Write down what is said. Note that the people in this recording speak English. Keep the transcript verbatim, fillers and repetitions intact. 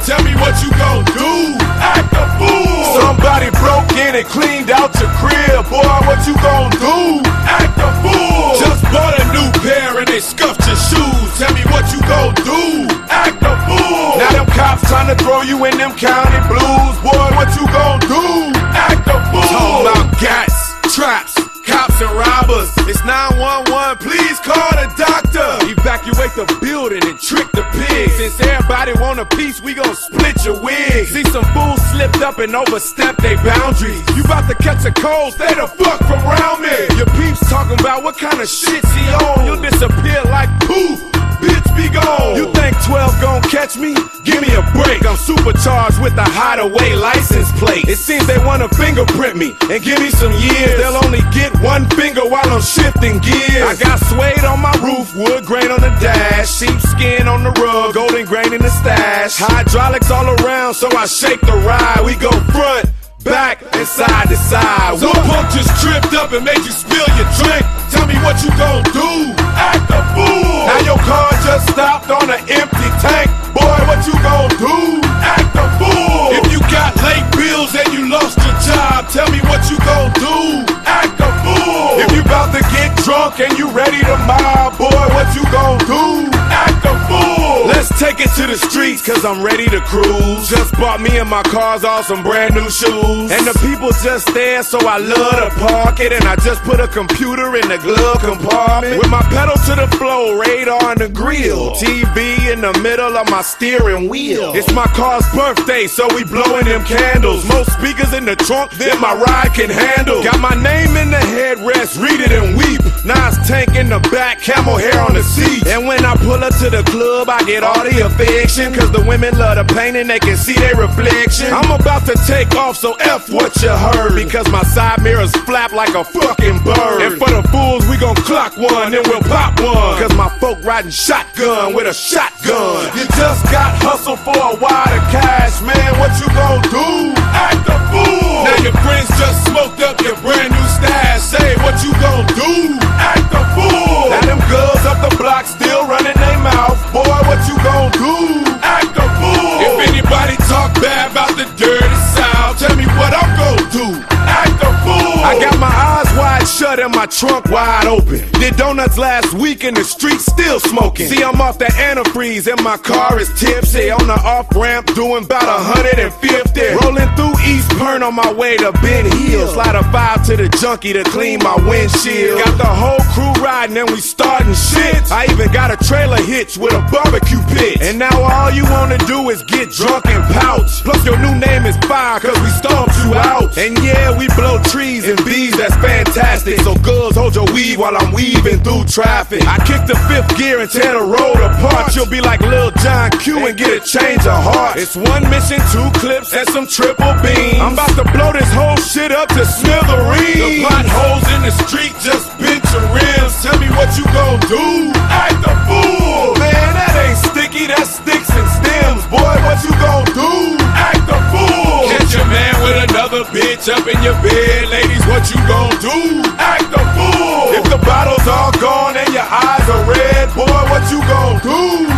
tell me what you gon' do. Act a fool. Somebody broke in and cleaned out your crib. Boy, what you gon' do? Act a fool. Just bought a new pair and they scuffed your shoes. Tell me what you gon' do. Act a fool. Now them cops trying to throw you in them county blues. Boy, what you gon' do? Act a fool. Talking about gats, traps, cops and robbers. It's nine one one, please call the doctor. Evacuate the building and trick the pigs. Since everybody want a piece, we gon' split your wig. See some fools slipped up and overstepped their boundaries. You about to catch a cold, stay the fuck from around me. Your peeps talking about what kind of shit he on. You'll disappear like poof, bitch be gone. You think twelve gon' catch me? Give me a break. I'm supercharged with the hideaway license plate. It seems they wanna fingerprint me and give me some years. They'll only get one finger while I'm shifting gears. I got suede on my roof, wood grain on the dash, sheepskin on the rug, golden grain in the stash. Hydraulics all around, so I shake the ride. We go front, back, and side to side. Some punk just tripped up and made you spill your drink. Tell me what you gon' do. Act a fool. Now your car just stopped on an empty tank. Boy, what you gon' do? Act a fool. If you got late bills and you lost your job, tell me what you gon' do. Act a fool. If you about to get drunk and you ready to mob, boy, what you gon' do? Act a fool. Let's take it to the streets, cause I'm ready to cruise. Just bought me and my cars all some brand new shoes. And the people just there, so I love to park it. And I just put a computer in the glove compartment. With my pedal to the floor, radar in the grill, T V in the middle of my steering wheel. It's my car's birthday, so we blowing them candles. Most speakers in the trunk than my ride can handle. Got my name in the headrest, read it and weep. Nas tank in the back, camel hair on the seat. And when I pull up to the club, I get all the affection, cause the women love the paint and they can see their reflection. I'm about to take off, so F what you heard, because my side mirrors flap like a fucking bird. And for the fools, we gon' clock one, then we'll pop one, cause my folk riding shotgun with a shotgun. You just got hustle for a wad of cash, man, what you gon' do? Act a fool. Now your friends just smoked up your brand new stash. Say what you gon' do? Act a fool. Now them girls up the block still running their mouth. Boy, what you gon' do? Act a fool. If anybody talk bad about the dirty South, tell me what I'm gon' do. Act a fool. I got my eyes wide shut and my trunk wide open. Did donuts last week in the street, still smoking. See, I'm off that antifreeze and my car is tipsy. On the off-ramp doing about one hundred fifty. Rolling through East Pern on my way to Ben Hill. Slide a five to the junkie to clean my windshield. Got the whole crew riding and we starting shit. I even got a trailer hitch with a barbecue pit. And now all you wanna do is get drunk and pouch. Plus your new name is fire cause we stomped you out. And yeah, we blow trees and bees, that's fantastic. So girls, hold your weave while I'm weaving through traffic. I kick the fifth gear and tear the road apart. You'll be like Lil John Q and get a change of heart. It's one mission, two clips, and some triple beams. I'm about to blow this whole shit up to smithereens. The potholes in the street just bent your rims. Tell me what you gon' do. Act a fool. Man, that ain't sticky, that's sticks and stems. Boy, what you gon' do? Act a fool. Catch your man with another bitch up in your bed. Ladies, what you gon' do? Act a fool. If the bottle's all gone and your eyes are red, boy, what you gon' do?